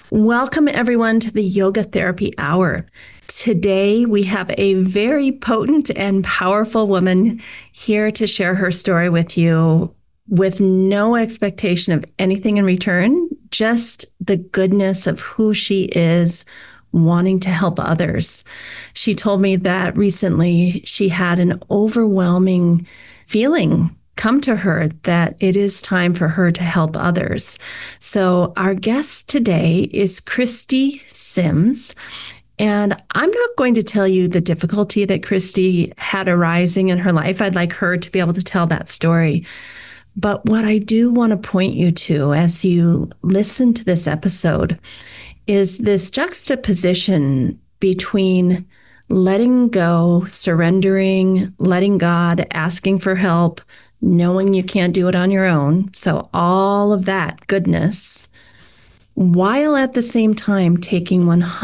Welcome, everyone, to the Yoga Therapy Hour. Today, we have a very potent and powerful woman here to share her story with you with no expectation of anything in return, just the goodness of who she is, wanting to help others. She told me that recently she had an overwhelming feeling come to her that it is time for her to help others. So our guest today is Christy Sims. And I'm not going to tell you the difficulty that Christy had arising in her life. I'd like her to be able to tell that story. But what I do want to point you to as you listen to this episode is this juxtaposition between letting go, surrendering, letting God, asking for help, knowing you can't do it on your own. So all of that goodness, while at the same time taking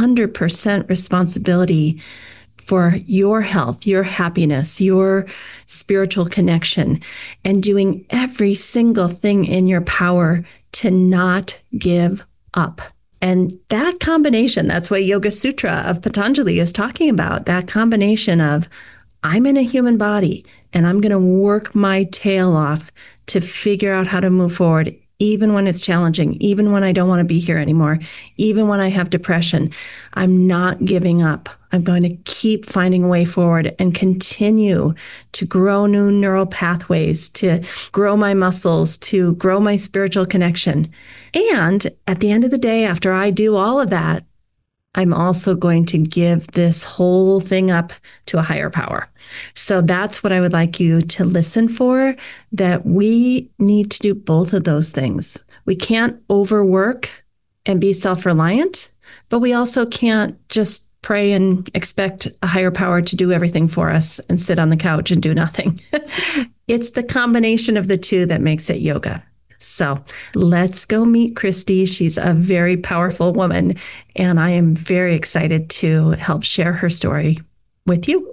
100% responsibility for your health, your happiness, your spiritual connection, and doing every single thing in your power to not give up. And that combination, that's what Yoga Sutra of Patanjali is talking about, that combination of I'm in a human body and I'm going to work my tail off to figure out how to move forward, even when it's challenging, even when I don't want to be here anymore, even when I have depression. I'm not giving up. I'm going to keep finding a way forward and continue to grow new neural pathways, to grow my muscles, to grow my spiritual connection. And at the end of the day, after I do all of that, I'm also going to give this whole thing up to a higher power. So that's what I would like you to listen for, that we need to do both of those things. We can't overwork and be self-reliant, but we also can't just pray and expect a higher power to do everything for us and sit on the couch and do nothing. It's the combination of the two that makes it yoga. So let's go meet Christy. She's a very powerful woman, and I am very excited to help share her story with you.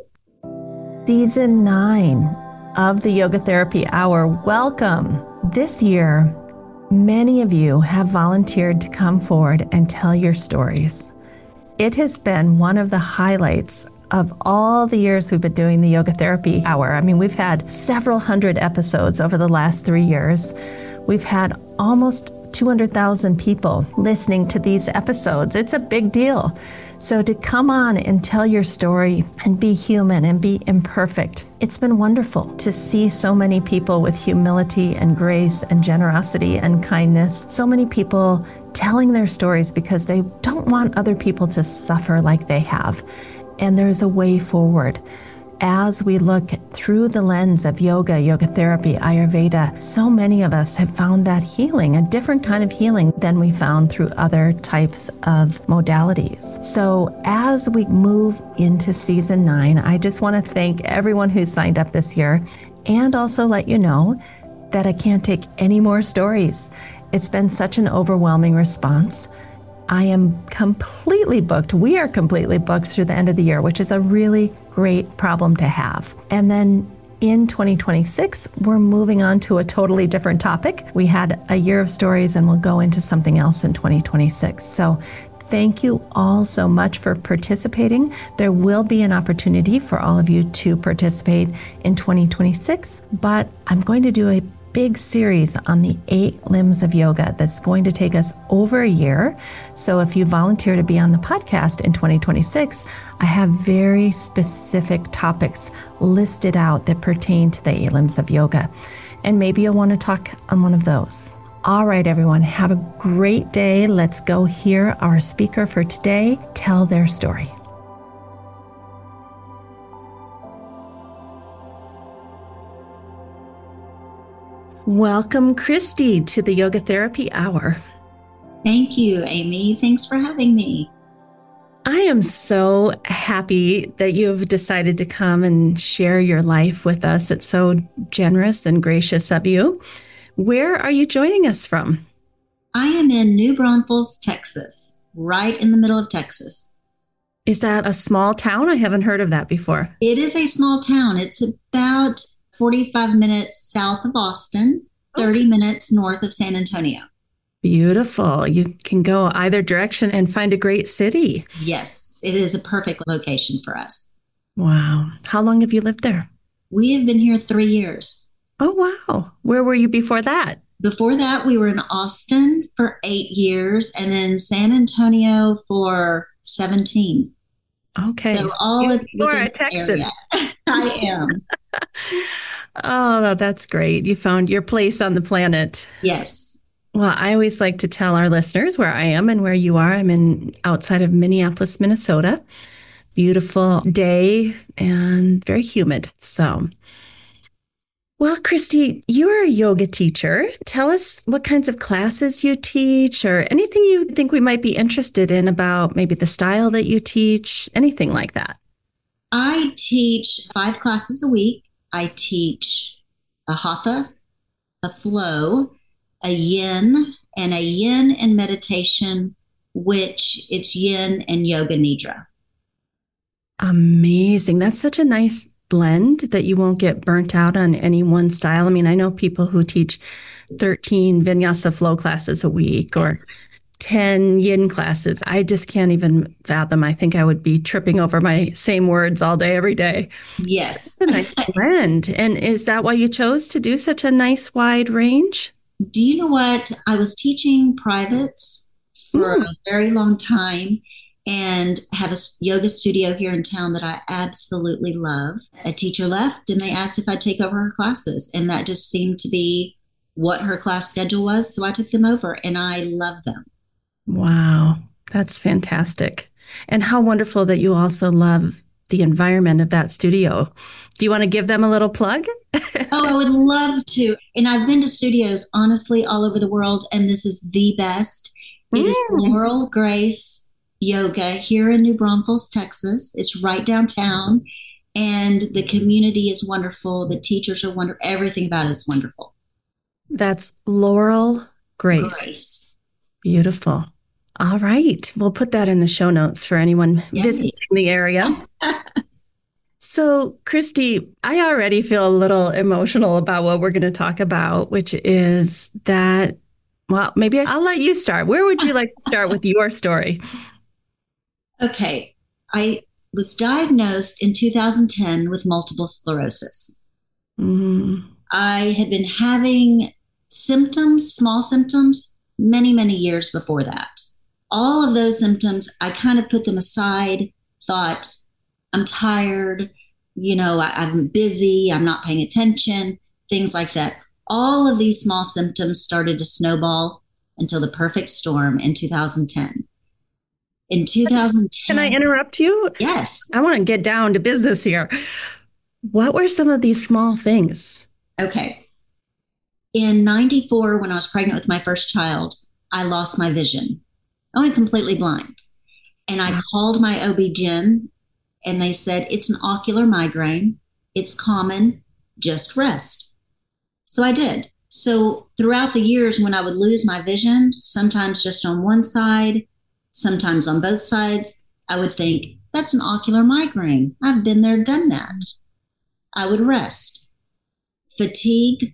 Season 9 of the Yoga Therapy Hour. Welcome. This year, many of you have volunteered to come forward and tell your stories. It has been one of the highlights of all the years we've been doing the Yoga Therapy Hour. I mean, we've had several hundred episodes over the last 3 years. We've had almost 200,000 people listening to these episodes. It's a big deal. So to come on and tell your story and be human and be imperfect, it's been wonderful to see so many people with humility and grace and generosity and kindness. So many people telling their stories because they don't want other people to suffer like they have. And there's a way forward. As we look through the lens of yoga, yoga therapy, Ayurveda, so many of us have found that healing, a different kind of healing than we found through other types of modalities. So as we move into season 9, I just want to thank everyone who signed up this year and also let you know that I can't take any more stories. It's been such an overwhelming response. I am completely booked. We are completely booked through the end of the year, which is a really great problem to have. And then in 2026, we're moving on to a totally different topic. We had a year of stories and we'll go into something else in 2026. So thank you all so much for participating. There will be an opportunity for all of you to participate in 2026, but I'm going to do a big series on the 8 limbs of yoga that's going to take us over a year. So if you volunteer to be on the podcast in 2026, I have very specific topics listed out that pertain to the 8 limbs of yoga. And maybe you'll want to talk on one of those. All right, everyone, have a great day. Let's go hear our speaker for today tell their story. Welcome, Christy, to the Yoga Therapy Hour. Thank you, Amy. Thanks for having me. I am so happy that you've decided to come and share your life with us. It's so generous and gracious of you. Where are you joining us from? I am in New Braunfels, Texas, right in the middle of Texas. Is that a small town? I haven't heard of that before. It is a small town. It's about 45 minutes south of Austin, 30 minutes north of San Antonio. Beautiful. You can go either direction and find a great city. Yes, it is a perfect location for us. Wow. How long have you lived there? We have been here 3 years. Oh, wow. Where were you before that? Before that, we were in Austin for 8 years and then San Antonio for 17. Okay. So So all of you're within a the Texan. area. I am. Oh, that's great. You found your place on the planet. Yes. Well, I always like to tell our listeners where I am and where you are. I'm in outside of Minneapolis, Minnesota. Beautiful day and very humid. So, well, Christy, you're a yoga teacher. Tell us what kinds of classes you teach or anything you think we might be interested in about maybe the style that you teach, anything like that. I teach 5 classes a week. I teach a hatha, a flow, a yin, and a yin and meditation, which it's yin and yoga nidra. Amazing. That's such a nice blend that you won't get burnt out on any one style. I mean, I know people who teach 13 vinyasa flow classes a week or Yes. 10 yin classes. I just can't even fathom. I think I would be tripping over my same words all day, every day. Yes. A nice blend. And is that why you chose to do such a nice wide range? Do you know what? I was teaching privates for Mm. a very long time and have a yoga studio here in town that I absolutely love. A teacher left and they asked if I'd take over her classes. And that just seemed to be what her class schedule was. So I took them over and I love them. Wow, that's fantastic. And how wonderful that you also love the environment of that studio. Do you want to give them a little plug? Oh, I would love to. And I've been to studios, honestly, all over the world, and this is the best. It is Mm. Laurel Grace Yoga here in New Braunfels, Texas. It's right downtown, and the community is wonderful. The teachers are wonderful. Everything about it is wonderful. That's Laurel Grace. Grace. Beautiful. All right. We'll put that in the show notes for anyone Yay. visiting the area. So, Christy, I already feel a little emotional about what we're going to talk about, which is that, well, maybe I'll let you start. Where would you like to start with your story? Okay. I was diagnosed in 2010 with multiple sclerosis. Mm. I had been having symptoms, small symptoms, many, many years before that. All of those symptoms, I kind of put them aside, thought, I'm tired, I'm busy, I'm not paying attention, things like that. All of these small symptoms started to snowball until the perfect storm in 2010. In 2010. Can I interrupt you? Yes. I want to get down to business here. What were some of these small things? Okay. In 94, when I was pregnant with my first child, I lost my vision. I went completely blind. And I called my OB-GYN and they said, it's an ocular migraine. It's common. Just rest. So I did. So throughout the years when I would lose my vision, sometimes just on one side, sometimes on both sides, I would think, that's an ocular migraine. I've been there, done that. I would rest. Fatigue.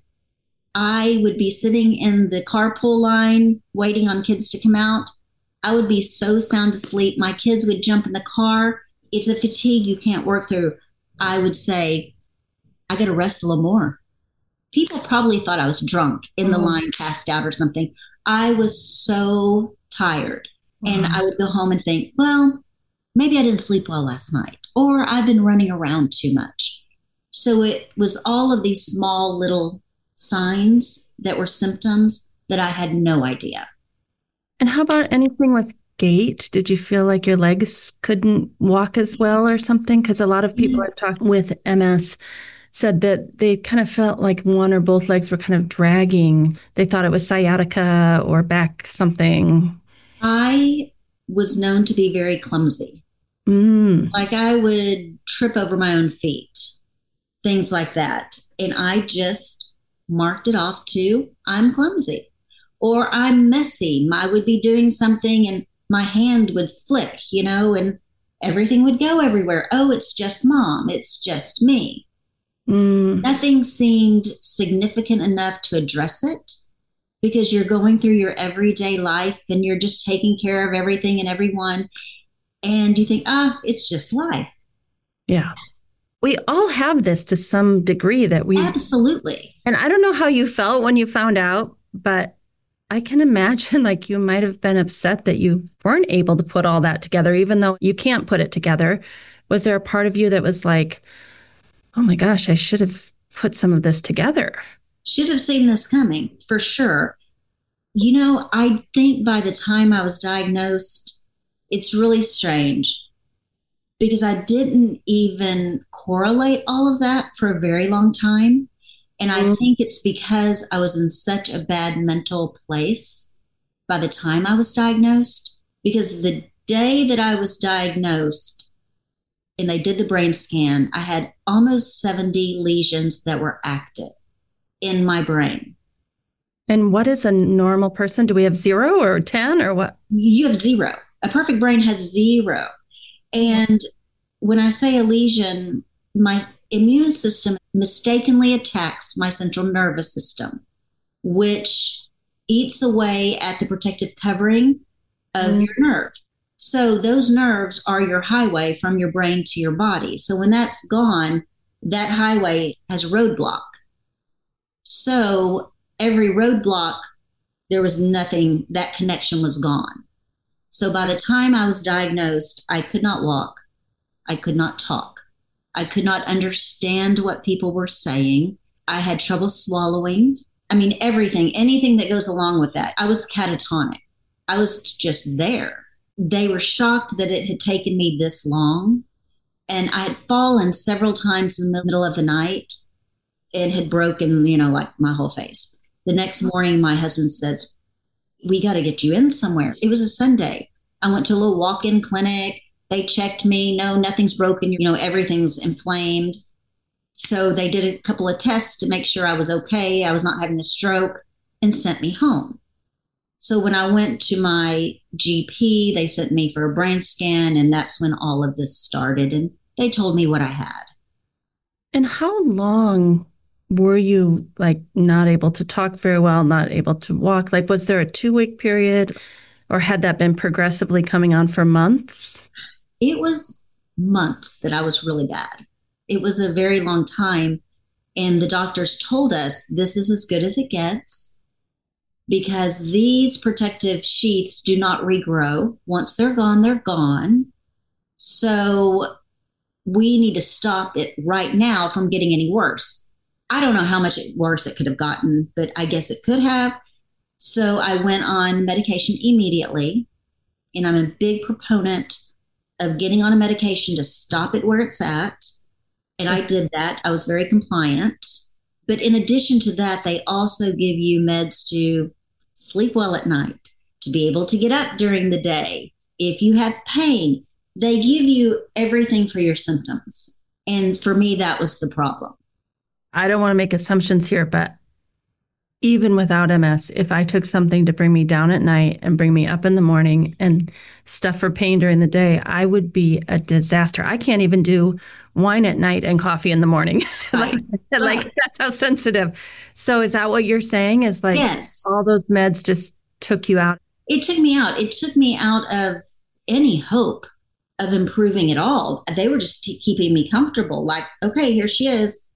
I would be sitting in the carpool line waiting on kids to come out. I would be so sound asleep. My kids would jump in the car. It's a fatigue you can't work through. I would say, I got to rest a little more. People probably thought I was drunk in the line, passed out or something. I was so tired. And I would go home and think, well, maybe I didn't sleep well last night, or I've been running around too much. So it was all of these small little signs that were symptoms that I had no idea. And how about anything with gait? Did you feel like your legs couldn't walk as well or something? Because a lot of people I've talked with MS said that they kind of felt like one or both legs were kind of dragging. They thought it was sciatica or back something. I was known to be very clumsy. Like I would trip over my own feet, things like that. And I just marked it off to I'm clumsy or I'm messy. I would be doing something and my hand would flick, and everything would go everywhere. Oh, it's just mom. It's just me. Nothing seemed significant enough to address it because you're going through your everyday life and you're just taking care of everything and everyone. And you think, it's just life. Yeah. We all have this to some degree that we Absolutely. And I don't know how you felt when you found out, but I can imagine like you might have been upset that you weren't able to put all that together, even though you can't put it together. Was there a part of you that was like, oh my gosh, I should have put some of this together? Should have seen this coming for sure. I think by the time I was diagnosed, it's really strange because I didn't even correlate all of that for a very long time. And I think it's because I was in such a bad mental place by the time I was diagnosed. Because the day that I was diagnosed and they did the brain scan, I had almost 70 lesions that were active in my brain. And what is a normal person? Do we have 0 or 10 or what? You have 0. A perfect brain has 0. And when I say a lesion, my immune system mistakenly attacks my central nervous system, which eats away at the protective covering of your nerve. So those nerves are your highway from your brain to your body. So when that's gone, that highway has roadblock. So every roadblock, there was nothing, that connection was gone. So by the time I was diagnosed, I could not walk. I could not talk. I could not understand what people were saying. I had trouble swallowing. I mean, everything, anything that goes along with that. I was catatonic. I was just there. They were shocked that it had taken me this long. And I had fallen several times in the middle of the night and had broken, like my whole face. The next morning, my husband said, we got to get you in somewhere. It was a Sunday. I went to a little walk-in clinic. They checked me. No, nothing's broken. Everything's inflamed. So they did a couple of tests to make sure I was okay. I was not having a stroke and sent me home. So when I went to my GP, they sent me for a brain scan. And that's when all of this started. And they told me what I had. And how long were you like not able to talk very well, not able to walk? Like, was there a 2-week period or had that been progressively coming on for months? It was months that I was really bad. It was a very long time. And the doctors told us this is as good as it gets because these protective sheaths do not regrow. Once they're gone, they're gone. So we need to stop it right now from getting any worse. I don't know how much worse it could have gotten, but I guess it could have. So I went on medication immediately. And I'm a big proponent of getting on a medication to stop it where it's at. And I did that. I was very compliant. But in addition to that, they also give you meds to sleep well at night, to be able to get up during the day. If you have pain, they give you everything for your symptoms. And for me, that was the problem. I don't want to make assumptions here, but even without MS, if I took something to bring me down at night and bring me up in the morning and stuff for pain during the day, I would be a disaster. I can't even do wine at night and coffee in the morning. Right. Like that's how sensitive. So is that what you're saying is like yes. All those meds just took you out? It took me out. It took me out of any hope of improving at all. They were just keeping me comfortable. Like, okay, here she is.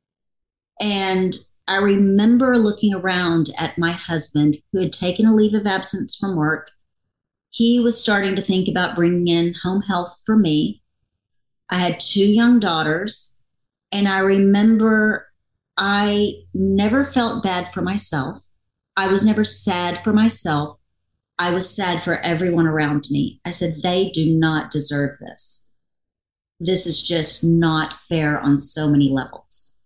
And I remember looking around at my husband who had taken a leave of absence from work. He was starting to think about bringing in home health for me. I had 2 young daughters, and I remember I never felt bad for myself. I was never sad for myself. I was sad for everyone around me. I said, they do not deserve this. This is just not fair on so many levels.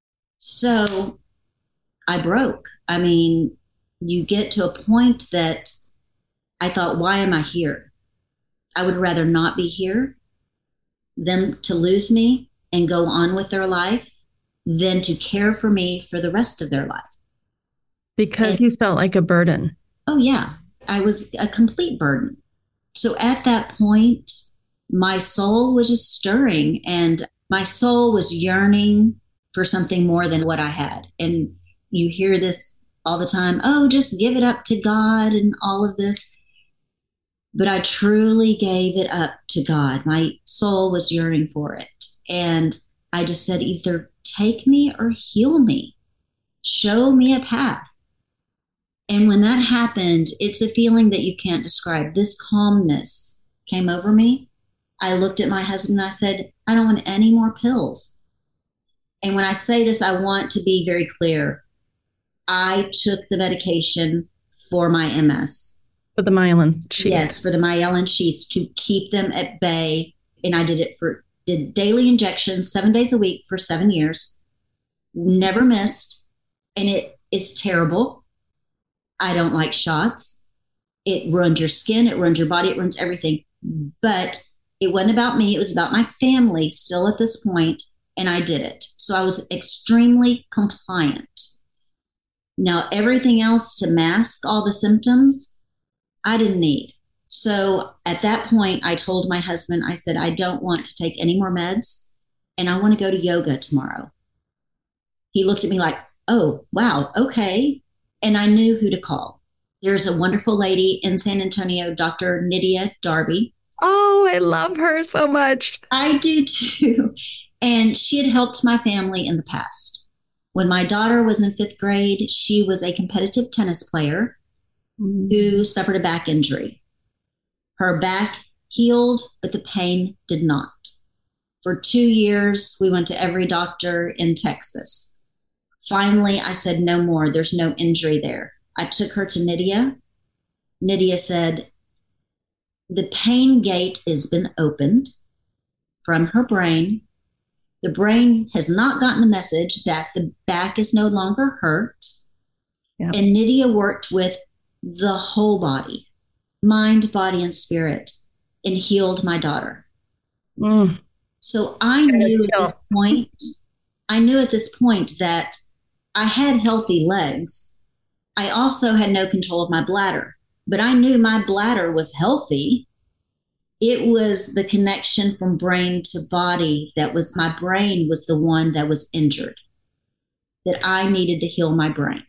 So I broke. I mean, you get to a point that I thought, why am I here? I would rather not be here, them to lose me and go on with their life than to care for me for the rest of their life. Because you felt like a burden. Oh, yeah. I was a complete burden. So at that point, my soul was just stirring and my soul was yearning for something more than what I had. And you hear this all the time, oh, just give it up to God and all of this. But I truly gave it up to God. My soul was yearning for it. And I just said, either take me or heal me. Show me a path. And when that happened, it's a feeling that you can't describe. This calmness came over me. I looked at my husband and I said, I don't want any more pills. And when I say this, I want to be very clear. I took the medication for my MS. For the myelin sheath. Yes, for the myelin sheaths to keep them at bay. And I did daily injections 7 days a week for 7 years. Never missed. And it is terrible. I don't like shots. It ruins your skin. It ruins your body. It ruins everything. But it wasn't about me. It was about my family still at this point, and I did it. So I was extremely compliant. Now, everything else to mask all the symptoms, I didn't need. So at that point, I told my husband, I said, I don't want to take any more meds, and I want to go to yoga tomorrow. He looked at me like, oh, wow, okay. And I knew who to call. There's a wonderful lady in San Antonio, Dr. Nydia Darby. Oh, I love her so much. I do too. And she had helped my family in the past. When my daughter was in 5th grade, she was a competitive tennis player who suffered a back injury. Her back healed, but the pain did not. For 2 years, we went to every doctor in Texas. Finally, I said, no more. There's no injury there. I took her to Nydia. Nydia said, the pain gate has been opened from her brain. The brain has not gotten the message that the back is no longer hurt. Yep. And Nydia worked with the whole body, mind, body, and spirit, and healed my daughter. So I knew at this point that I had healthy legs. I also had no control of my bladder, but I knew my bladder was healthy. It was the connection from brain to body my brain was the one that was injured, that I needed to heal my brain.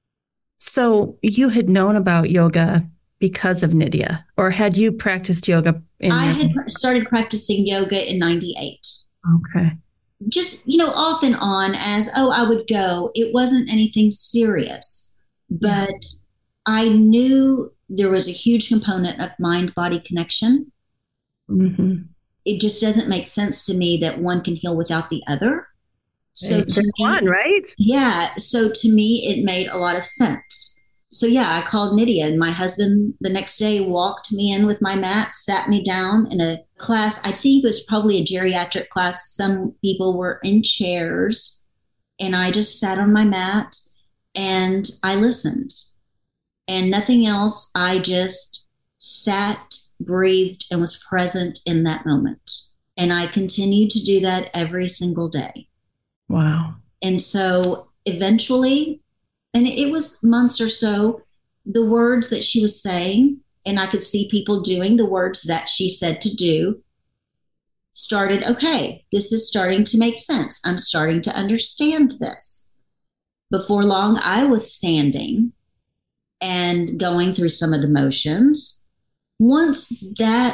So you had known about yoga because of Nydia, or had you practiced yoga? I had started practicing yoga in 98. Okay. Just, off and on I would go. It wasn't anything serious, but I knew there was a huge component of mind-body connection. Mm-hmm. It just doesn't make sense to me that one can heal without the other. So to me, one, right? Yeah. So to me, it made a lot of sense. So I called Nydia, and my husband the next day walked me in with my mat, sat me down in a class. I think it was probably a geriatric class. Some people were in chairs, and I just sat on my mat and I listened, and nothing else. I just sat, breathed, and was present in that moment. And I continued to do that every single day. Wow. And so eventually, and it was months or so, the words that she was saying, and I could see people doing the words that she said to do, started, okay, this is starting to make sense. I'm starting to understand this. Before long, I was standing and going through some of the motions. Once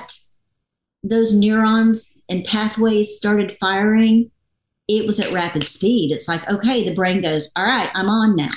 those neurons and pathways started firing, it was at rapid speed. It's like, okay, the brain goes, all right, I'm on now.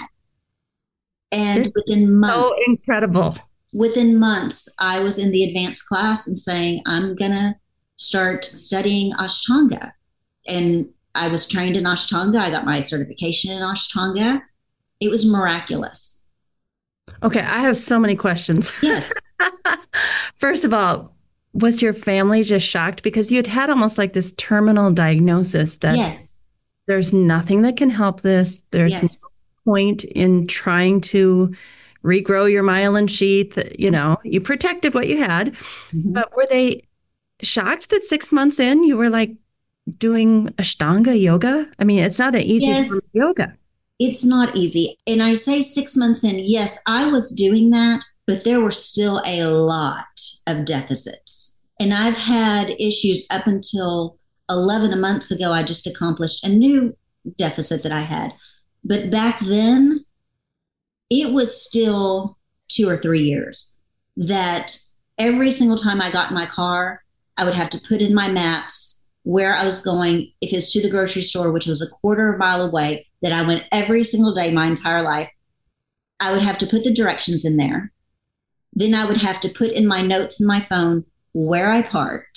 And within months, so incredible. Within months, I was in the advanced class and saying, I'm going to start studying Ashtanga. And I was trained in Ashtanga. I got my certification in Ashtanga. It was miraculous. Okay, I have so many questions. Yes. First of all, was your family just shocked? Because you had almost like this terminal diagnosis that there's nothing that can help this. There's no point in trying to regrow your myelin sheath. You protected what you had. Mm-hmm. But were they shocked that 6 months in you were like doing Ashtanga yoga? I mean, it's not an easy form of yoga. It's not easy. And I say 6 months in, yes, I was doing that, but there were still a lot of deficits. And I've had issues up until 11 months ago. I just accomplished a new deficit that I had. But back then, it was still 2 or 3 years that every single time I got in my car, I would have to put in my maps where I was going. If it's to the grocery store, which was a quarter of a mile away, that I went every single day my entire life, I would have to put the directions in there. Then I would have to put in my notes in my phone where I parked.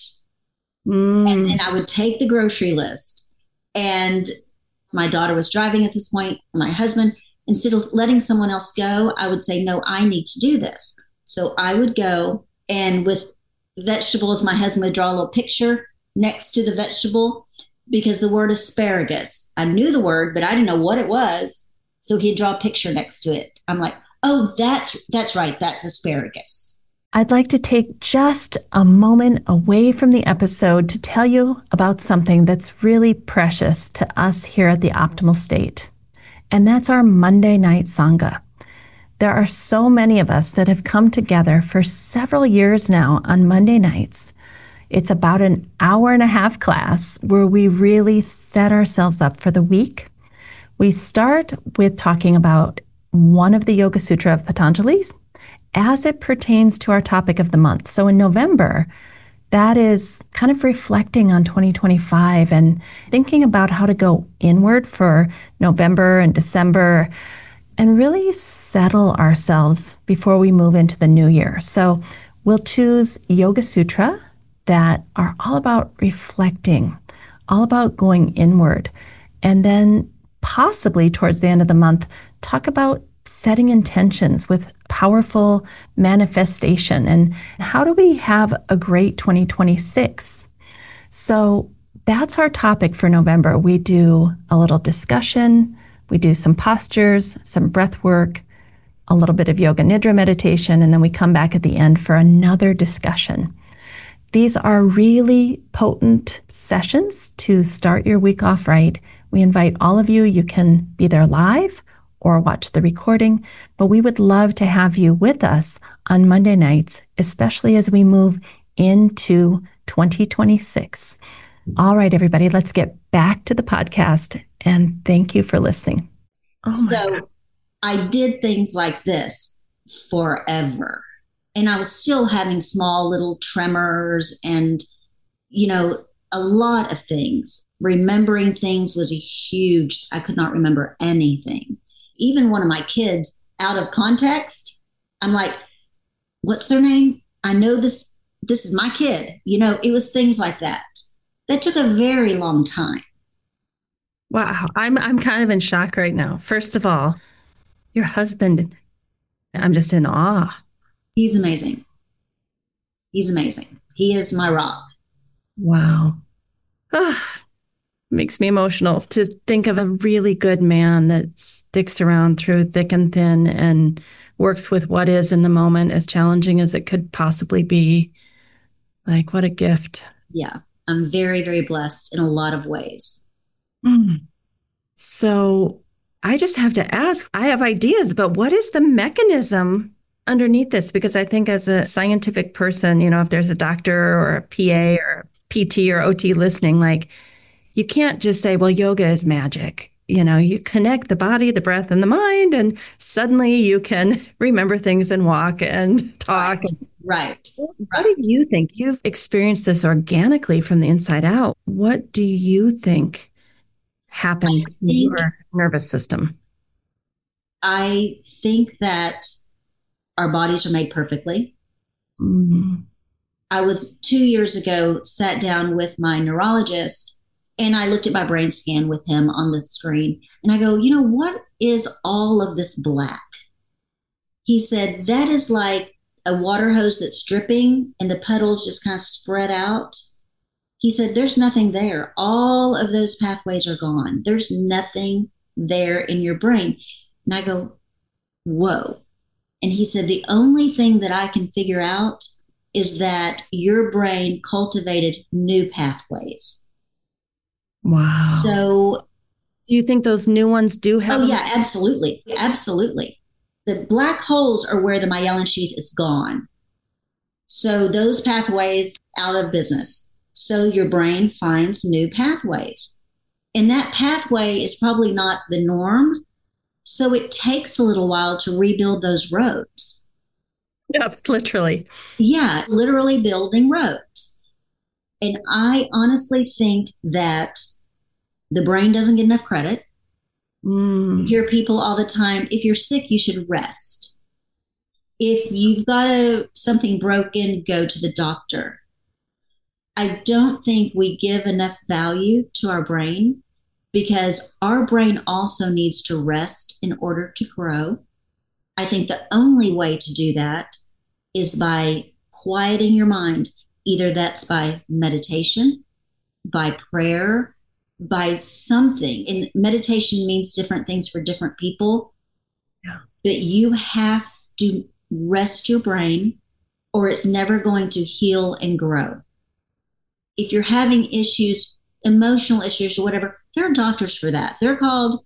And then I would take the grocery list. And my daughter was driving at this point, my husband, instead of letting someone else go, I would say, no, I need to do this. So I would go, and with vegetables, my husband would draw a little picture next to the vegetable, because the word asparagus, I knew the word, but I didn't know what it was. So he'd draw a picture next to it. I'm like, oh, that's right. That's asparagus. I'd like to take just a moment away from the episode to tell you about something that's really precious to us here at the Optimal State. And that's our Monday night Sangha. There are so many of us that have come together for several years now on Monday nights. It's about an hour-and-a-half class where we really set ourselves up for the week. We start with talking about one of the Yoga Sutra of Patanjali's as it pertains to our topic of the month. So in November, that is kind of reflecting on 2025 and thinking about how to go inward for November and December and really settle ourselves before we move into the new year. So we'll choose Yoga Sutra that are all about reflecting, all about going inward. And then possibly towards the end of the month, talk about setting intentions with powerful manifestation and how do we have a great 2026. So that's our topic for November. We do a little discussion, we do some postures, some breath work, a little bit of yoga nidra meditation, and then we come back at the end for another discussion. These are really potent sessions to start your week off right. We invite all of you. You can be there live or watch the recording, but we would love to have you with us on Monday nights, especially as we move into 2026. All right, everybody, let's get back to the podcast, and thank you for listening. So I did things like this forever, and I was still having small little tremors and, a lot of things. Remembering things was I could not remember anything. Even one of my kids out of context, I'm like, what's their name? I know this is my kid. It was things like that. That took a very long time. Wow. I'm kind of in shock right now. First of all, your husband, I'm just in awe. He's amazing. He's amazing. He is my rock. Wow. Makes me emotional to think of a really good man that sticks around through thick and thin and works with what is in the moment, as challenging as it could possibly be. Like, what a gift. Yeah, I'm very, very blessed in a lot of ways. So I just have to ask, I have ideas, but what is the mechanism underneath this? Because I think as a scientific person, if there's a doctor or a PA or PT or OT listening, like, you can't just say, well, yoga is magic. You connect the body, the breath, and the mind, and suddenly you can remember things and walk and talk. Right. What do you think? You've experienced this organically from the inside out. What do you think happened to your nervous system? I think that our bodies are made perfectly. Mm-hmm. I was 2 years ago, sat down with my neurologist, and I looked at my brain scan with him on the screen. And I go, what is all of this black? He said, that is like a water hose that's dripping and the puddles just kind of spread out. He said, there's nothing there. All of those pathways are gone. There's nothing there in your brain. And I go, whoa. And he said, the only thing that I can figure out is that your brain cultivated new pathways. Wow. So do you think those new ones do have? Oh, yeah, absolutely. Absolutely. The black holes are where the myelin sheath is gone. So those pathways out of business. So your brain finds new pathways. And that pathway is probably not the norm, So it takes a little while to rebuild those roads. Yeah, literally. Yeah, literally building roads. And I honestly think that the brain doesn't get enough credit. You Mm, hear people all the time, if you're sick, you should rest. If you've got something broken, go to the doctor. I don't think we give enough value to our brain because our brain also needs to rest in order to grow. I think the only way to do that is by quieting your mind. Either that's by meditation, by prayer, by something. And meditation means different things for different people, yeah. but you have to rest your brain or it's never going to heal and grow. If you're having issues, emotional issues or whatever, there are doctors for that. They're called,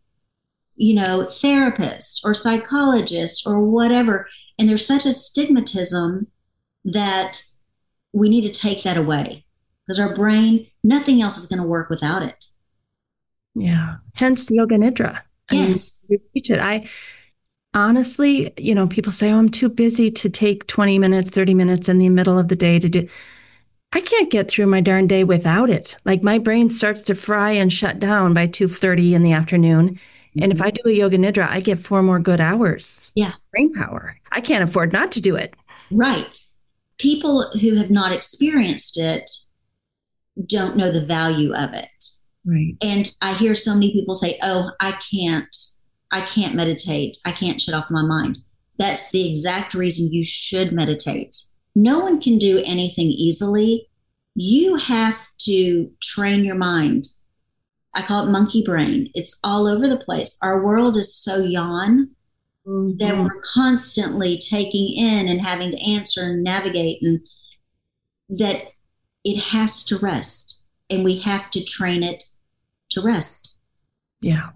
therapists or psychologists or whatever. And there's such a stigmatism that we need to take that away because our brain, nothing else is going to work without it. Yeah. Hence Yoga Nidra. I mean, Yes. you teach it. I honestly, people say, oh, I'm too busy to take 20 minutes, 30 minutes in the middle of the day to do. I can't get through my darn day without it. Like my brain starts to fry and shut down by 2:30 in the afternoon. And if Mm-hmm. I do a yoga nidra, I get 4 more good hours Yeah. brain power. I can't afford not to do it. Right. People who have not experienced it don't know the value of it. Right. And I hear so many people say, "Oh, I can't meditate. I can't shut off my mind." That's the exact reason you should meditate. No one can do anything easily. You have to train your mind. I call it monkey brain. It's all over the place. Our world is so yawn that Mm-hmm. we're constantly taking in and having to answer and navigate, and that it has to rest. And we have to train it to rest. Yeah.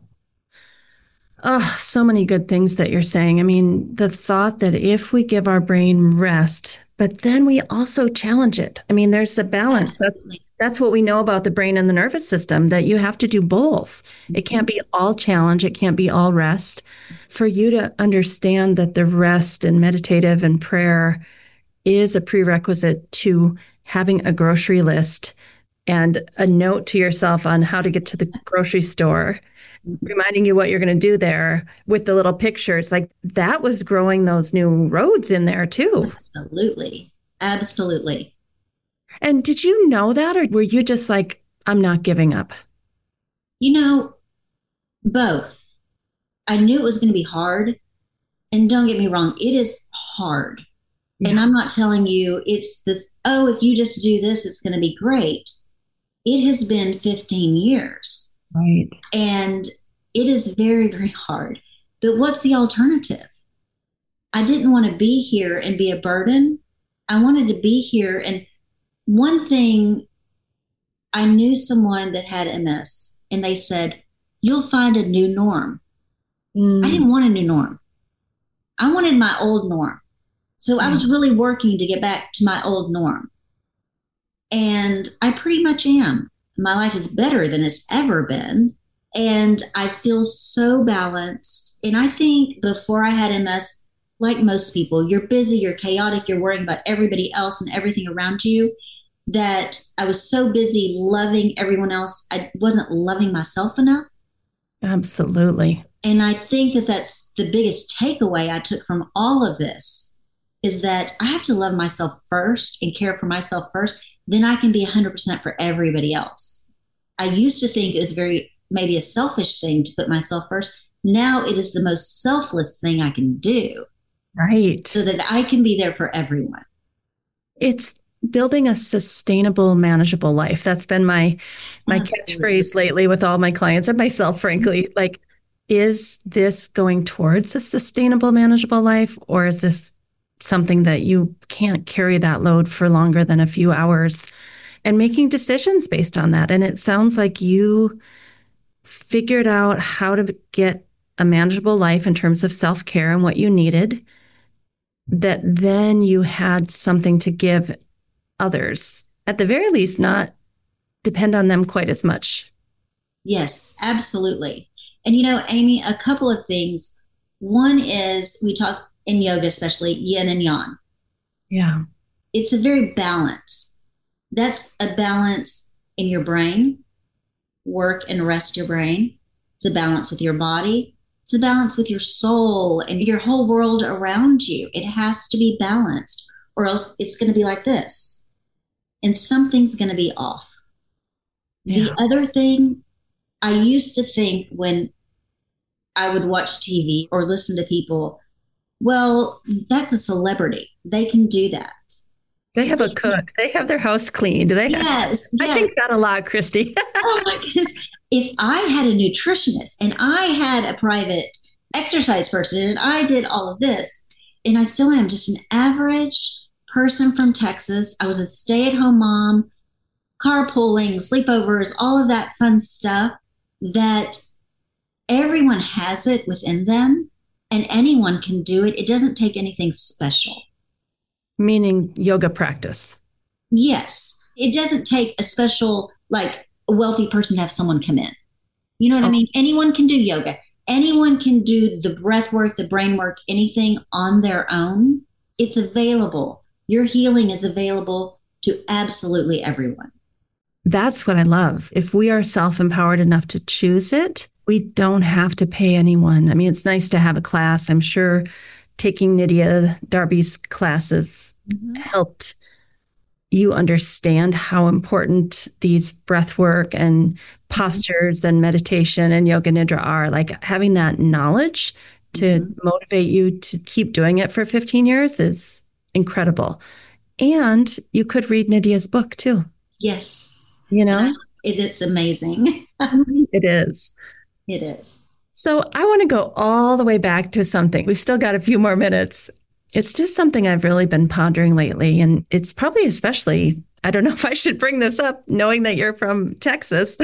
Oh, so many good things that you're saying. I mean, the thought that if we give our brain rest, but then we also challenge it. I mean, there's the balance. Absolutely. That's what we know about the brain and the nervous system, that you have to do both. It Mm-hmm. can't be all challenge. It can't be all rest. For you to understand that the rest and meditative and prayer is a prerequisite to having a grocery list and a note to yourself on how to get to the grocery store, Mm-hmm. reminding you what you're going to do there with the little pictures. Like that was growing those new roads in there too. Absolutely. Absolutely. And did you know that, or were you just like, I'm not giving up? You know, both. I knew it was going to be hard. And don't get me wrong, it is hard. And Yeah. I'm not telling you it's this, oh, if you just do this, it's going to be great. It has been 15 years Right. and it is very, very hard. But what's the alternative? I didn't want to be here and be a burden. I wanted to be here. And one thing, I knew someone that had MS and they said, you'll find a new norm. I Mm, didn't want a new norm. I wanted my old norm. So I yeah. was really working to get back to my old norm. And I pretty much am. My life is better than it's ever been. And I feel so balanced. And I think before I had MS, like most people, you're busy, you're chaotic, you're worrying about everybody else and everything around you, that I was so busy loving everyone else, I wasn't loving myself enough. Absolutely. And I think that that's the biggest takeaway I took from all of this is that I have to love myself first and care for myself first. Then I can be 100% for everybody else. I used to think it was maybe a selfish thing to put myself first. Now it is the most selfless thing I can do so Right. that I can be there for everyone. It's building a sustainable, manageable life. That's been my Absolutely. catchphrase lately with all my clients and myself, frankly. Like, is this going towards a sustainable, manageable life, or is this something that you can't carry that load for longer than a few hours? And making decisions based on that. And it sounds like you figured out how to get a manageable life in terms of self care and what you needed, that then you had something to give others, at the very least, not depend on them quite as much. Yes, absolutely. And Amy, a couple of things. One is we talk in yoga, especially yin and yang. Yeah. It's a very balance. That's a balance in your brain, work and rest your brain. It's a balance with your body. It's a balance with your soul and your whole world around you. It has to be balanced, or else it's going to be like this, and something's going to be off. Yeah. The other thing, I used to think when I would watch TV or listen to people, well, that's a celebrity. They can do that. They have a cook. They have their house cleaned. Yes, I think yes. that a lot, Christy. Oh my goodness. If I had a nutritionist and I had a private exercise person and I did all of this, and I still am just an average person from Texas, I was a stay at home mom, carpooling, sleepovers, all of that fun stuff that everyone has it within them and anyone can do it. It doesn't take anything special. Meaning yoga practice. Yes. It doesn't take a special, like a wealthy person to have someone come in. You know what I mean? Anyone can do yoga. Anyone can do the breath work, the brain work, anything on their own. It's available. Your healing is available to absolutely everyone. That's what I love. If we are self-empowered enough to choose it, we don't have to pay anyone. I mean, it's nice to have a class. I'm sure taking Nydia Darby's classes helped you understand how important these breath work and postures and meditation and yoga nidra are. Like having that knowledge to motivate you to keep doing it for 15 years is incredible. And you could read Nydia's book too. Yes. It's amazing. It is. It is. So I want to go all the way back to something. We've still got a few more minutes. It's just something I've really been pondering lately. And it's probably especially, I don't know if I should bring this up, knowing that you're from Texas.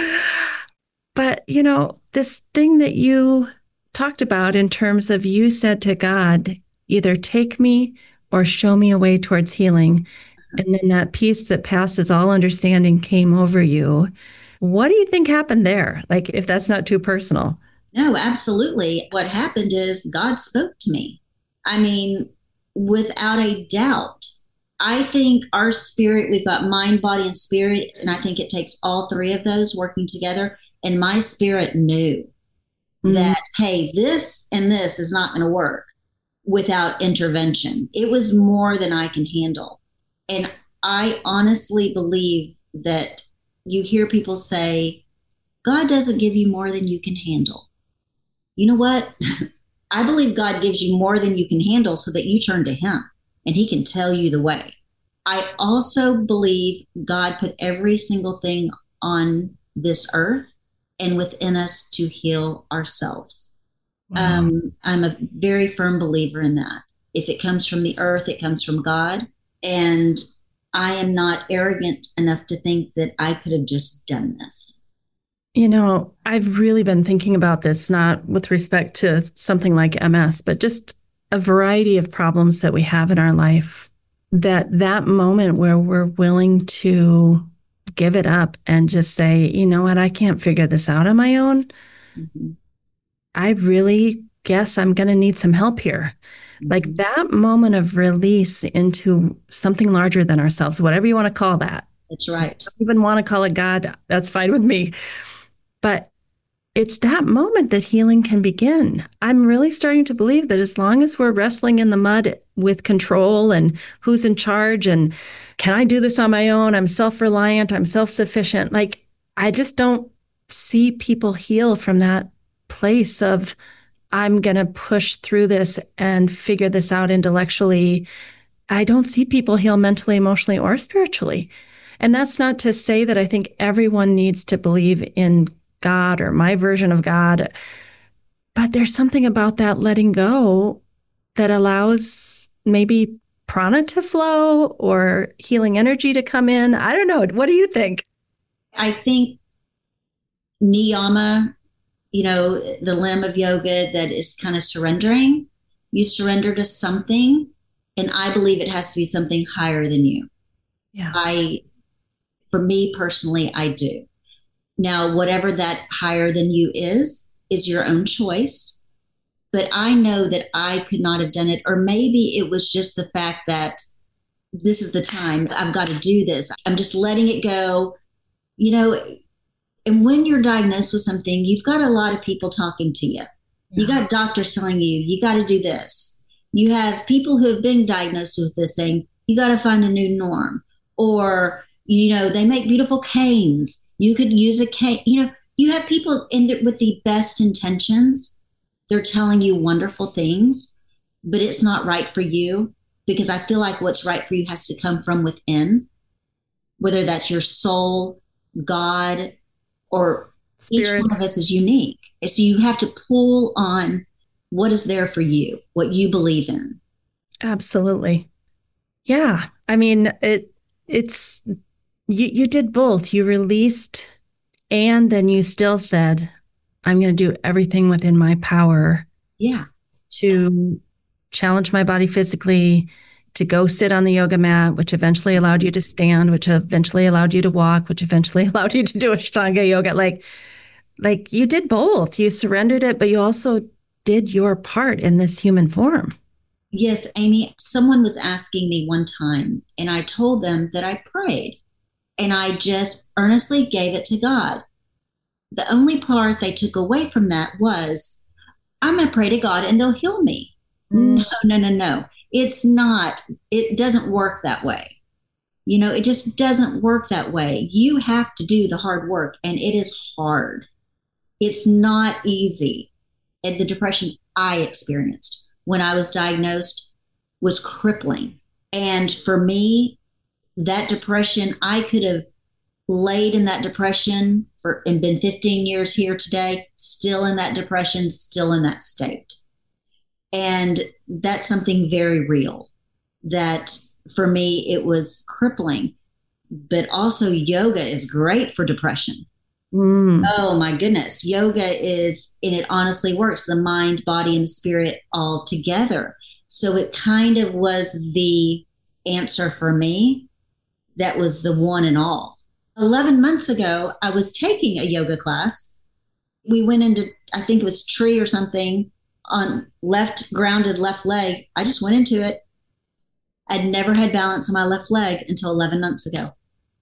But, this thing that you talked about in terms of you said to God, either take me or show me a way towards healing. And then that peace that passes all understanding came over you. What do you think happened there? Like, if that's not too personal. No, absolutely. What happened is God spoke to me. I mean, without a doubt. I think our spirit, we've got mind, body, and spirit. And I think it takes all three of those working together. And my spirit knew that, hey, this and this is not going to work without intervention. It was more than I can handle. And I honestly believe that you hear people say, God doesn't give you more than you can handle. You know what? I believe God gives you more than you can handle so that you turn to Him and He can tell you the way. I also believe God put every single thing on this earth and within us to heal ourselves. Wow. I'm a very firm believer in that. If it comes from the earth, it comes from God. And I am not arrogant enough to think that I could have just done this. I've really been thinking about this, not with respect to something like MS, but just a variety of problems that we have in our life, that moment where we're willing to give it up and just say, you know what, I can't figure this out on my own. I really guess I'm going to need some help here. Like that moment of release into something larger than ourselves, whatever you want to call that. That's right. I don't even want to call it God. That's fine with me. But it's that moment that healing can begin. I'm really starting to believe that as long as we're wrestling in the mud with control and who's in charge and can I do this on my own? I'm self-reliant. I'm self-sufficient. Like, I just don't see people heal from that place of, I'm going to push through this and figure this out intellectually. I don't see people heal mentally, emotionally, or spiritually. And that's not to say that I think everyone needs to believe in God or my version of God. But there's something about that letting go that allows maybe prana to flow or healing energy to come in. I don't know. What do you think? I think niyama, the limb of yoga that is kind of surrendering. You surrender to something, and I believe it has to be something higher than you. Yeah. For me personally, I do. Now, whatever that higher than you is, it's your own choice. But I know that I could not have done it. Or maybe it was just the fact that this is the time I've got to do this. I'm just letting it go, you know. And when you're diagnosed with something, you've got a lot of people talking to you. You got doctors telling you, you got to do this. You have people who have been diagnosed with this saying, you got to find a new norm. Or, they make beautiful canes. You could use a cane. You have people with the best intentions. They're telling you wonderful things, but it's not right for you, because I feel like what's right for you has to come from within, whether that's your soul, God, or Spirit. Each one of us is unique. So you have to pull on what is there for you, what you believe in. Absolutely. Yeah. I mean, it's, you did both. You released, and then you still said, I'm going to do everything within my power. Yeah. To challenge my body physically, to go sit on the yoga mat, which eventually allowed you to stand, which eventually allowed you to walk, which eventually allowed you to do Ashtanga yoga. Like you did both. You surrendered it, but you also did your part in this human form. Yes, Amy. Someone was asking me one time, and I told them that I prayed, and I just earnestly gave it to God. The only part they took away from that was, I'm going to pray to God and they'll heal me. No. It's not. It doesn't work that way. It just doesn't work that way. You have to do the hard work, and it is hard. It's not easy. And the depression I experienced when I was diagnosed was crippling. And for me, that depression, I could have laid in that depression and been 15 years here today, still in that depression, still in that state. And that's something very real that for me, it was crippling. But also yoga is great for depression. Oh my goodness. Yoga and it honestly works, the mind, body, and the spirit all together. So it kind of was the answer for me. That was the one and all. 11 months ago, I was taking a yoga class. We went into, I think it was tree or something, on grounded left leg. I just went into it. I'd never had balance on my left leg until 11 months ago.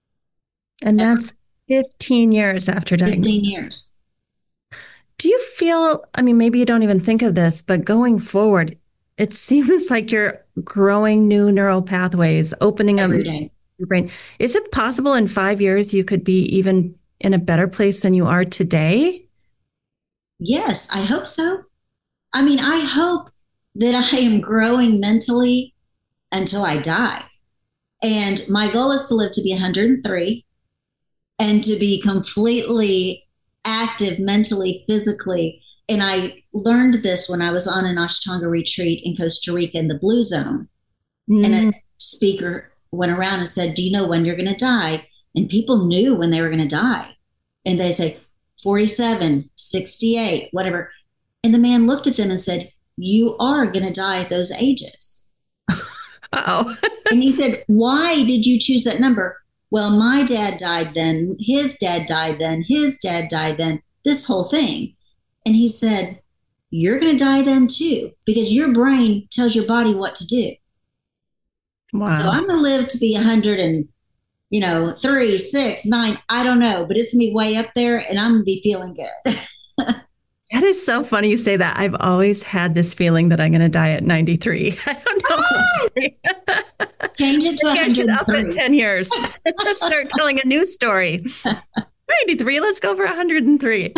And that's 15 years after diagnosis. 15 years. Do you feel, maybe you don't even think of this, but going forward, it seems like you're growing new neural pathways, opening up your brain. Is it possible in 5 years you could be even in a better place than you are today? Yes, I hope so. I hope that I am growing mentally until I die. And my goal is to live to be 103 and to be completely active mentally, physically. And I learned this when I was on an Ashtanga retreat in Costa Rica in the Blue Zone. And a speaker went around and said, do you know when you're going to die? And people knew when they were going to die. And they say, 47, 68, whatever. And the man looked at them and said, you are going to die at those ages. Uh-oh. And he said, why did you choose that number? Well, my dad died then. His dad died then. His dad died then. This whole thing. And he said, you're going to die then too, because your brain tells your body what to do. Wow. So I'm going to live to be 100 and, 3, 6, 9, I don't know, but it's going to be way up there and I'm going to be feeling good. That is so funny you say that. I've always had this feeling that I'm going to die at 93. I don't know. Change it to 103. Up in 10 years. Let's start telling a new story. 93, let's go for 103.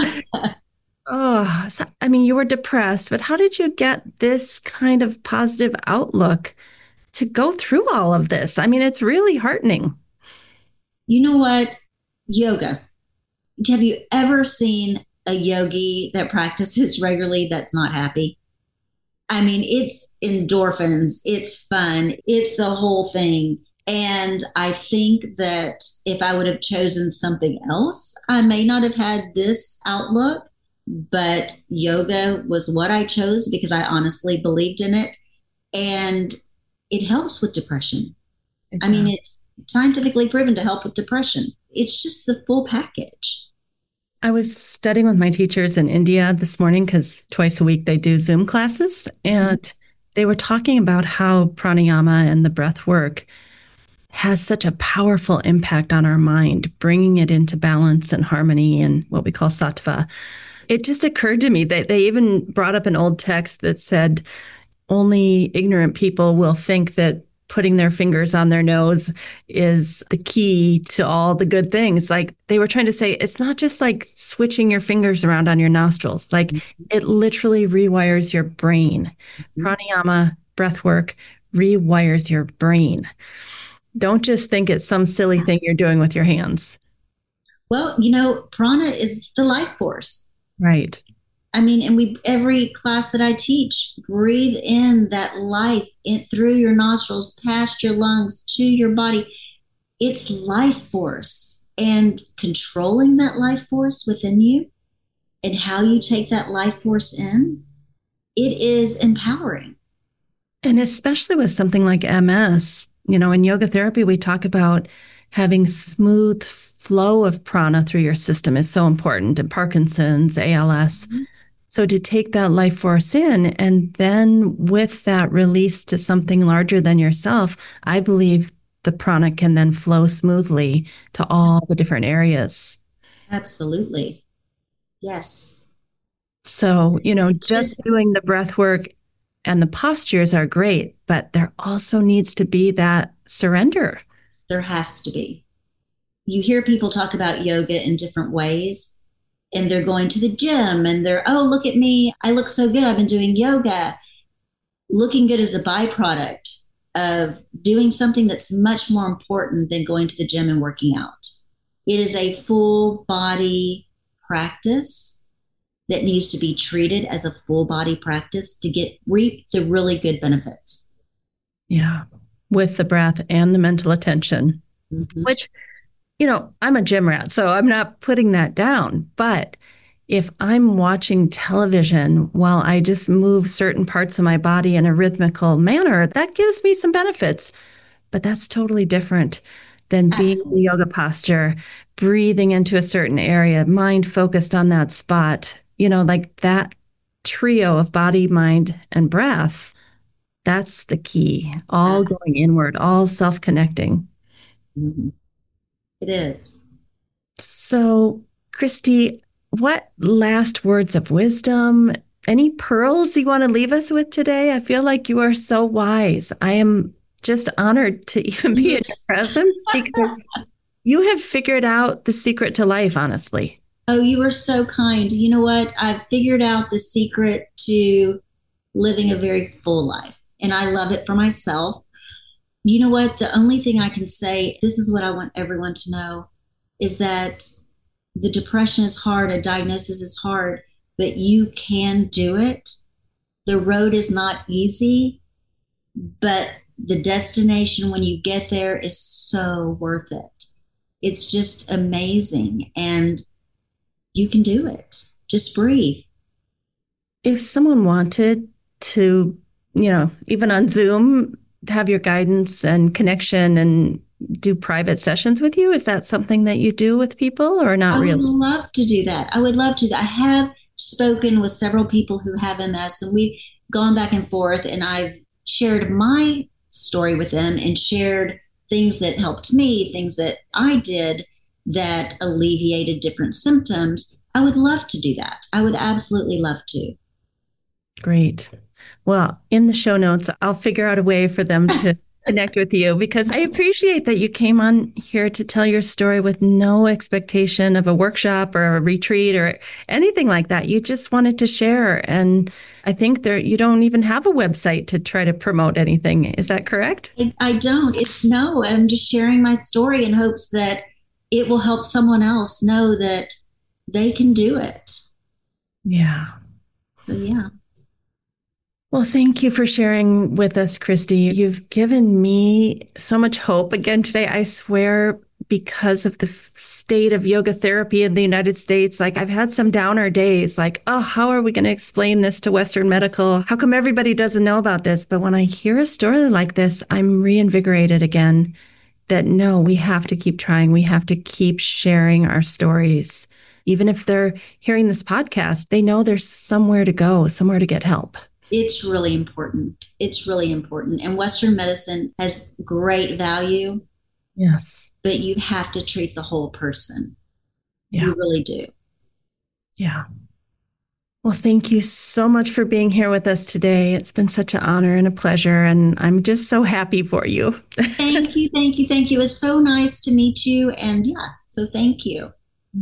Oh, so, you were depressed, but how did you get this kind of positive outlook to go through all of this? It's really heartening. You know what? Yoga. Have you ever seen a yogi that practices regularly that's not happy? It's endorphins, it's fun, it's the whole thing. And I think that if I would have chosen something else, I may not have had this outlook, but yoga was what I chose because I honestly believed in it. And it helps with depression. It's scientifically proven to help with depression. It's just the full package. I was studying with my teachers in India this morning because twice a week they do Zoom classes, and they were talking about how pranayama and the breath work has such a powerful impact on our mind, bringing it into balance and harmony and what we call sattva. It just occurred to me that they even brought up an old text that said only ignorant people will think that putting their fingers on their nose is the key to all the good things. Like they were trying to say, it's not just like switching your fingers around on your nostrils. Like it literally rewires your brain. Pranayama, breath work, rewires your brain. Don't just think it's some silly thing you're doing with your hands. Well, prana is the life force. Right. I mean, and every class that I teach, breathe in that life through your nostrils, past your lungs, to your body. It's life force. And controlling that life force within you and how you take that life force in, it is empowering. And especially with something like MS, in yoga therapy, we talk about having smooth flow of prana through your system is so important, and Parkinson's, ALS. Mm-hmm. So to take that life force in and then with that release to something larger than yourself, I believe the prana can then flow smoothly to all the different areas. Absolutely. Yes. So, just doing the breath work and the postures are great, but there also needs to be that surrender. There has to be. You hear people talk about yoga in different ways, and they're going to the gym and oh, look at me. I look so good. I've been doing yoga. Looking good is a byproduct of doing something that's much more important than going to the gym and working out. It is a full body practice that needs to be treated as a full body practice to reap the really good benefits. Yeah. With the breath and the mental attention, which, I'm a gym rat, so I'm not putting that down. But if I'm watching television while I just move certain parts of my body in a rhythmical manner, that gives me some benefits. But that's totally different than being in the yoga posture, breathing into a certain area, mind focused on that spot, like that trio of body, mind, and breath. That's the key. All going inward, all self-connecting. Mm-hmm. It is. So, Christy, what last words of wisdom, any pearls you want to leave us with today? I feel like you are so wise. I am just honored to even be in your presence because you have figured out the secret to life, honestly. Oh, you are so kind. You know what? I've figured out the secret to living a very full life, and I love it for myself. You know what? The only thing I can say, this is what I want everyone to know, is that the depression is hard, a diagnosis is hard, but you can do it. The road is not easy, but the destination when you get there is so worth it. It's just amazing, and you can do it. Just breathe. If someone wanted to, even on Zoom, have your guidance and connection and do private sessions with you, is that something that you do with people or not really? I would love to do that. I would love to. I have spoken with several people who have MS, and we've gone back and forth, and I've shared my story with them and shared things that helped me, things that I did that alleviated different symptoms. I would love to do that. I would absolutely love to. Great. Well, in the show notes, I'll figure out a way for them to connect with you because I appreciate that you came on here to tell your story with no expectation of a workshop or a retreat or anything like that. You just wanted to share. And I think you don't even have a website to try to promote anything. Is that correct? I don't. I'm just sharing my story in hopes that it will help someone else know that they can do it. Yeah. So, yeah. Well, thank you for sharing with us, Christy. You've given me so much hope again today. I swear, because of the state of yoga therapy in the United States, like I've had some downer days, like, oh, how are we going to explain this to Western medical? How come everybody doesn't know about this? But when I hear a story like this, I'm reinvigorated again that no, we have to keep trying. We have to keep sharing our stories, even if they're hearing this podcast, they know there's somewhere to go, somewhere to get help. It's really important. It's really important. And Western medicine has great value. Yes. But you have to treat the whole person. Yeah. You really do. Yeah. Well, thank you so much for being here with us today. It's been such an honor and a pleasure, and I'm just so happy for you. Thank you, thank you, thank you. It was so nice to meet you. And yeah, so thank you.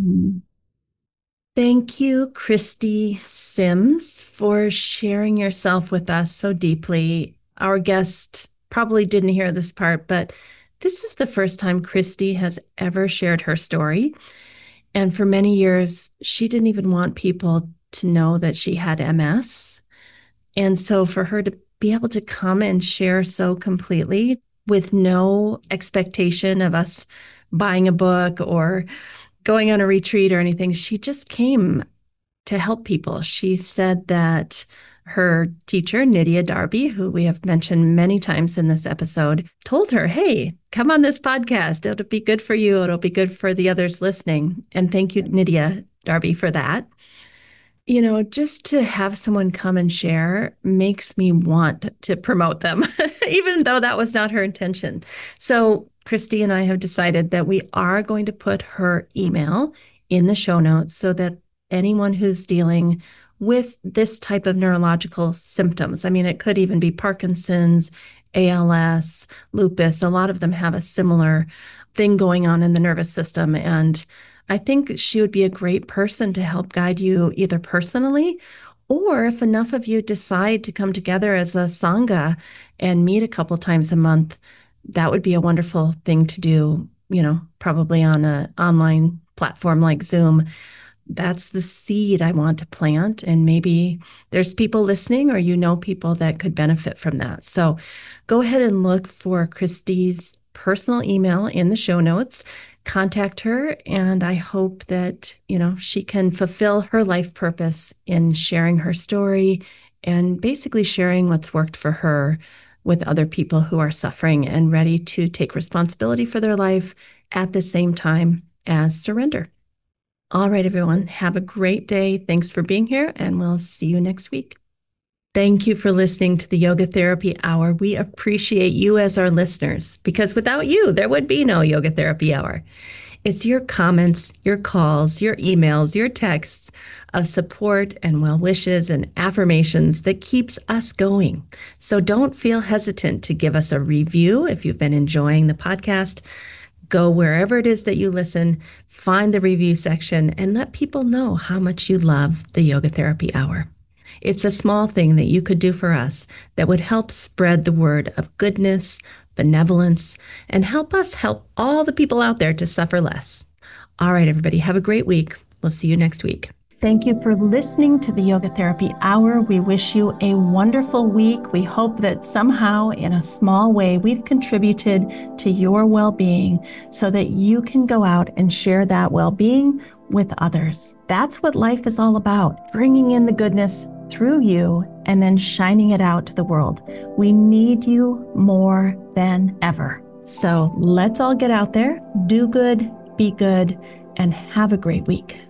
Thank you, Christy Sims, for sharing yourself with us so deeply. Our guest probably didn't hear this part, but this is the first time Christy has ever shared her story. And for many years, she didn't even want people to know that she had MS. And so for her to be able to come and share so completely with no expectation of us buying a book or going on a retreat or anything, she just came to help people. She said that her teacher, Nydia Darby, who we have mentioned many times in this episode, told her, hey, come on this podcast. It'll be good for you. It'll be good for the others listening. And thank you, Nydia Darby, for that. You know, just to have someone come and share makes me want to promote them, even though that was not her intention. So Christy and I have decided that we are going to put her email in the show notes so that anyone who's dealing with this type of neurological symptoms, I mean, it could even be Parkinson's, ALS, lupus, a lot of them have a similar thing going on in the nervous system. And I think she would be a great person to help guide you either personally, or if enough of you decide to come together as a Sangha and meet a couple times a month, that would be a wonderful thing to do, you know, probably on an online platform like Zoom. That's the seed I want to plant. And maybe there's people listening or you know people that could benefit from that. So go ahead and look for Christy's personal email in the show notes. Contact her, and I hope that, you know, she can fulfill her life purpose in sharing her story and basically sharing what's worked for her with other people who are suffering and ready to take responsibility for their life at the same time as surrender. All right, everyone, have a great day. Thanks for being here, and we'll see you next week. Thank you for listening to the Yoga Therapy Hour. We appreciate you as our listeners, because without you, there would be no Yoga Therapy Hour. It's your comments, your calls, your emails, your texts of support and well wishes and affirmations that keeps us going. So don't feel hesitant to give us a review if you've been enjoying the podcast. Go wherever it is that you listen, find the review section, and let people know how much you love the Yoga Therapy Hour. It's a small thing that you could do for us that would help spread the word of goodness, benevolence, and help us help all the people out there to suffer less. All right, everybody, have a great week. We'll see you next week. Thank you for listening to the Yoga Therapy Hour. We wish you a wonderful week. We hope that somehow, in a small way, we've contributed to your well-being so that you can go out and share that well-being with others. That's what life is all about, bringing in the goodness through you and then shining it out to the world. We need you more than ever. So let's all get out there, do good, be good, and have a great week.